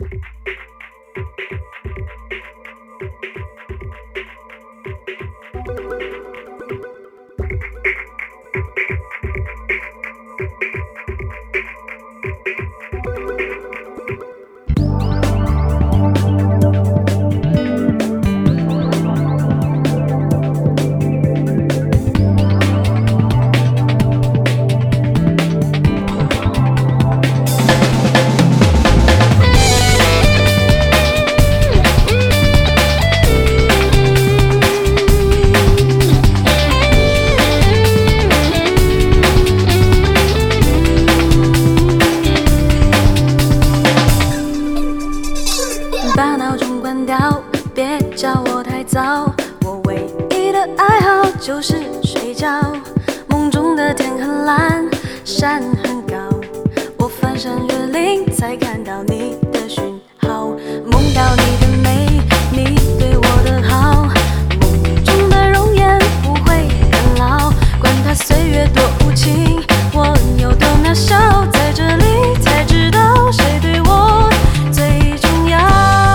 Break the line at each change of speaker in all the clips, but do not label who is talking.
把闹钟关掉，别叫我太早。我唯一的爱好就是睡觉。梦中的天很蓝，山很高，我翻山越岭才看到你的讯号。梦到你的美，你对我的好，梦中的容颜不会变老。管它岁月多无情，我有多渺小，在这里才知道谁对我最重要。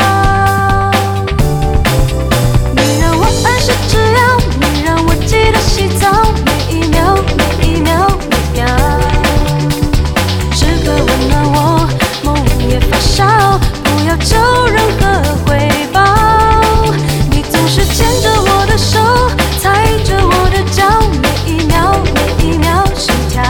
洗澡，每一秒，每一秒，每秒，时刻温暖我，梦也发烧，不要求任何回报。你总是牵着我的手，踩着我的脚，每一秒，每一秒心跳。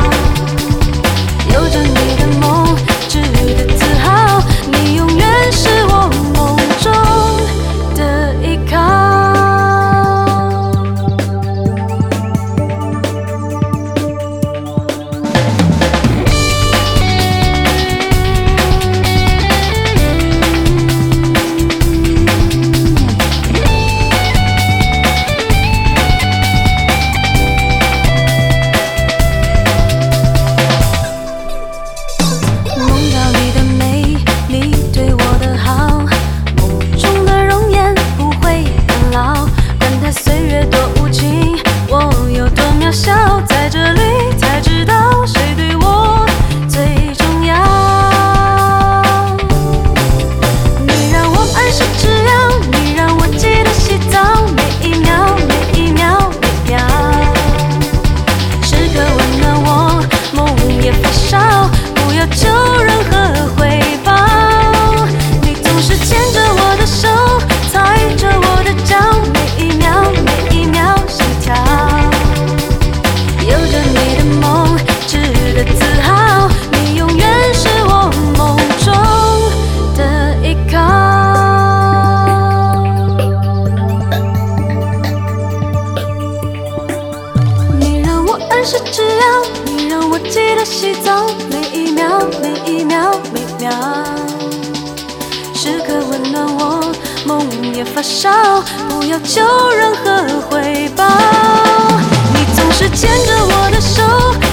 有着你的梦，值得自豪，你永远是我梦中的依靠。在这里才知道谁对我最重要。你让我按时吃药，你让我记得洗澡，每一秒，每一秒，每秒，时刻温暖我，梦也发烧，不要求任何回报。你总是牵着我的手，踩着我的脚，每一秒，每一秒心跳。有着你的梦，值得自豪，你永远是我梦中的依靠。你让我按时吃药，你让我记得洗澡，每一秒，每一秒，每秒，时刻温暖我，梦也发烧，不要求任何回报。你总是牵着我的手，